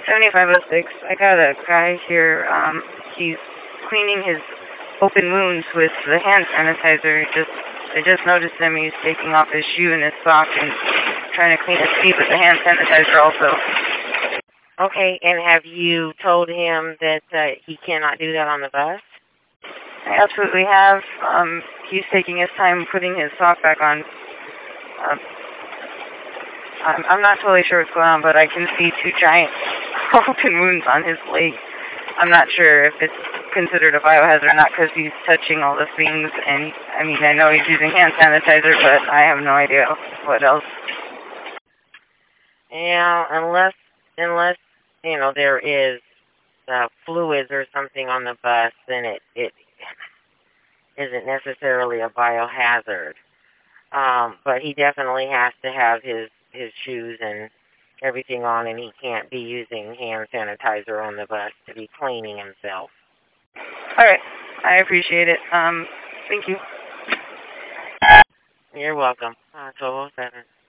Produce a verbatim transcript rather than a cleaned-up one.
seventy-five oh six. I got a guy here. Um, he's cleaning his open wounds with the hand sanitizer. He just, I just noticed him. He's taking off his shoe and his sock and trying to clean his feet with the hand sanitizer also. Okay, and have you told him that uh, he cannot do that on the bus? I absolutely have. Um, he's taking his time putting his sock back on. Um, I'm, I'm not totally sure what's going on, but I can see two giant open wounds on his leg. I'm not sure if it's considered a biohazard or not because he's touching all the things. And I mean, I know he's using hand sanitizer, but I have no idea what else. Yeah, unless unless you know there is uh, fluids or something on the bus, then it it isn't necessarily a biohazard. Um, but he definitely has to have his his shoes and everything on, and he can't be using hand sanitizer on the bus to be cleaning himself. All right. I appreciate it. Um, thank you. You're welcome. Uh, twelve oh seven.